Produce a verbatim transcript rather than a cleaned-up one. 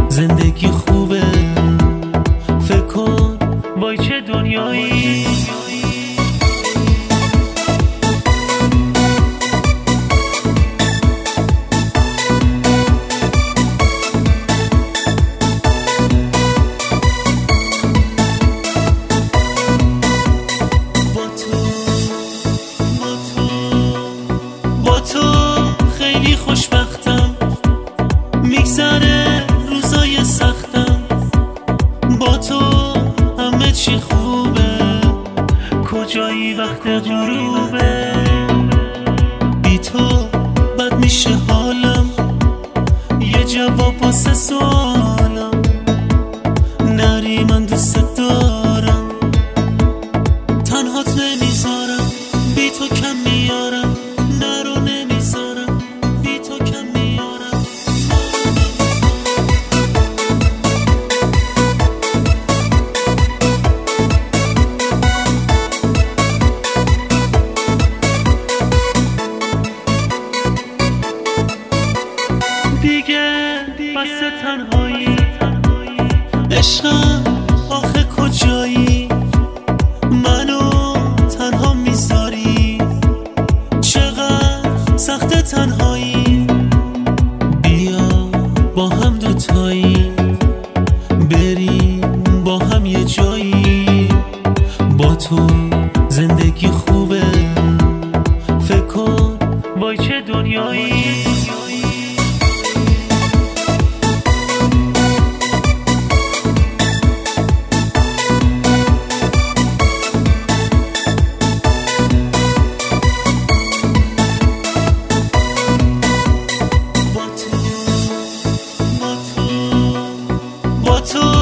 زندگی خوبه، فکر کن وای چه دنیایی. با تو خیلی خوشبختم، میگذره روزای سختم. با تو همه چی خوبه، کجایی وقت غروبه. بی تو بد میشه حالم، یه جواب واسه سوالم. نری من دوست دارم، تنهات نمیذارم، بی تو کم میارم. نرو نمیذارم، بی تو کم میارم. دیگه بس تنهایی، عشقم آخه کجایی؟ منو تنها میذاری، چقدر سخت تنهایی. بیا با هم دوتایی، بریم با هم یه جایی. با تو زندگی خوبه، فکر کن وای چه دنیایی. با تو